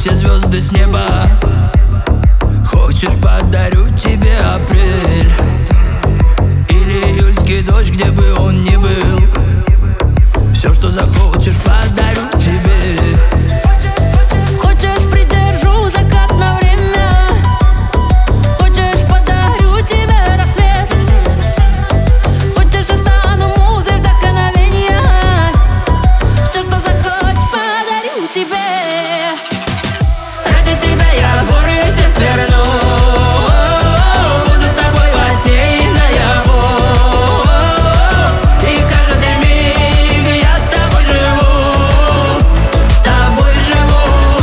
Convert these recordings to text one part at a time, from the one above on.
все звезды с неба. Хочешь, подарю тебе апрель или июльский дождь, где бы он ни был. Все, что захочешь, подарю тебе. Хочешь, придержу закат на время. Хочешь, подарю тебе рассвет. Хочешь, я стану музой вдохновения. Все, что захочешь, подарю тебе. Ради тебя я горы все сверну. Буду с тобой во сне и наяву. И каждый миг я тобой живу. Тобой живу.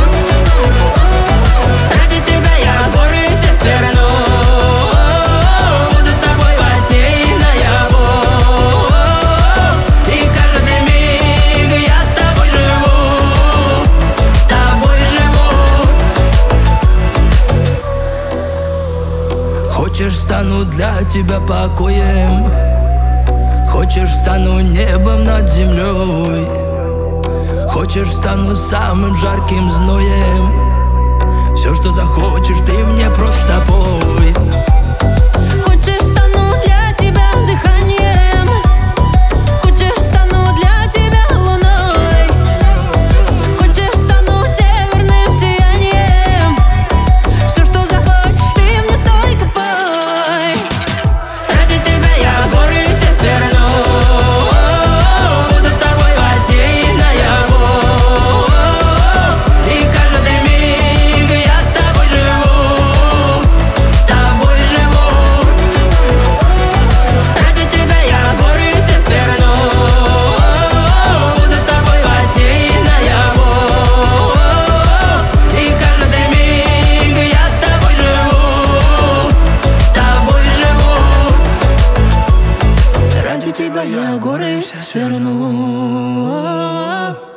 Ради тебя я горы все сверну. Буду с тобой во сне и наяву. И каждый миг я тобой живу. Тобой живу. Хочешь, стану для тебя покоем. Хочешь, стану небом над землей. Хочешь, стану самым жарким зноем. Все, что захочешь, ты мне просто пой. Хочешь, стану для тебя дыханием. Хочешь, стану для тебя луной. Хочешь, стану северным сиянием. Все, что захочешь, ты мне только пой. Ради тебя я горы все сверну. Буду с тобой во сне и наяву. И каждый миг я тобой живу. Тобой живу. Ради тебя я горы все сверну. Буду с тобой во сне и наяву. И каждый миг я тобой живу. Тобой живу. Ради тебя я горы все сверну.